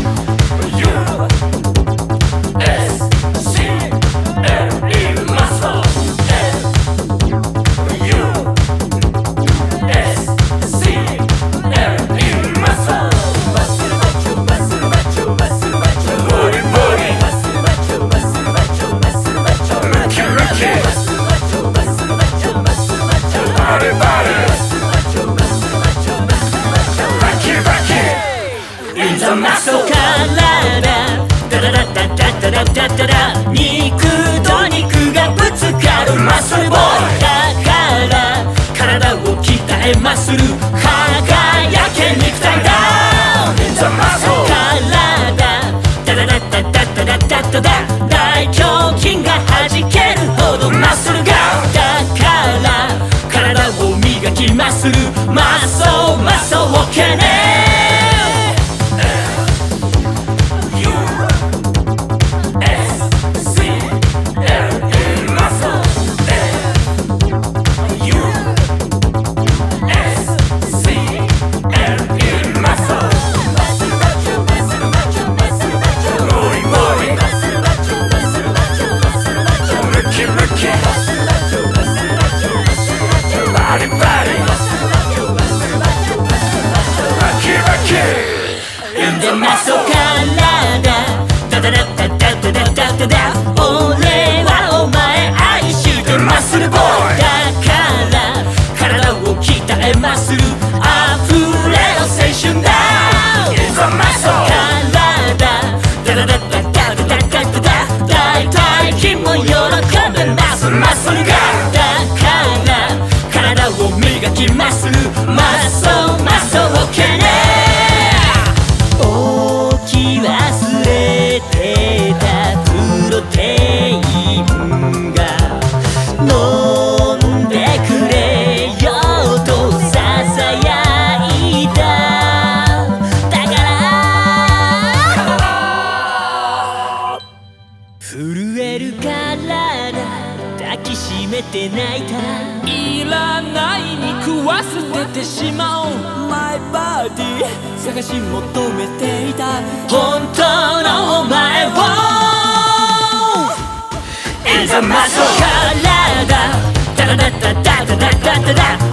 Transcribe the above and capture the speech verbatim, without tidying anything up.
肉と肉がぶつかるマッスルボーイだから体を鍛えマッスル輝け肉体だ体ダダダダダダダダダダ大胸筋が弾けるほどマッスルがだから体を磨きマッスルマッソマッソオッケーねマソ体ダダダダダダダダダダ俺はお前愛してマッスルボーイだから体を鍛えマッスル溢れろ青春だ体ダダダダダダダダダダ大体筋も喜べマッスルマッスルがだから体を磨きマッスルマッソマッソオッケーね忘れてたプロテインが飲んでくれよとささやいただから震える体抱きしめて泣いたいらない肉忘れてしまおうマイバディ探し求めていた本当のお前を In the muscle 体ダダダダダダダダダ